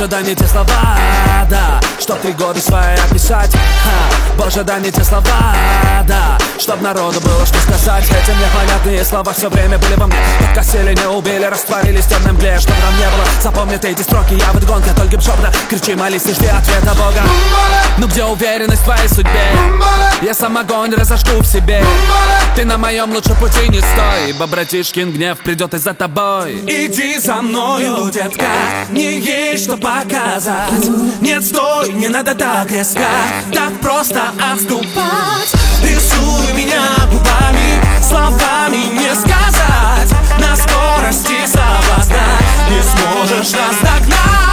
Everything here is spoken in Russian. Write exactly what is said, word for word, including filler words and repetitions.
Боже, дай мне те слова, да, чтоб три года свои описать. Ха, Боже, дай мне те слова, да, чтоб народу было что сказать. Эти мне понятные слова все время были во мне. Подкосили, не убили, растворились в темном мгле. Чтоб нам не было, запомни ты эти строки. Я в этой гонке только шепотом кричи, молись и жди ответа Бога. Ну где уверенность в твоей судьбе? Я сам огонь разожгу в себе. Ты на моем лучшем пути не стой, ибо братишкин гнев придет и за тобой. Иди за мною, детка, не есть что показать. Нет, стой, не надо так резко, так просто отступать. Рисуй меня губами, словами не сказать. На скорости соблазна не сможешь нас догнать.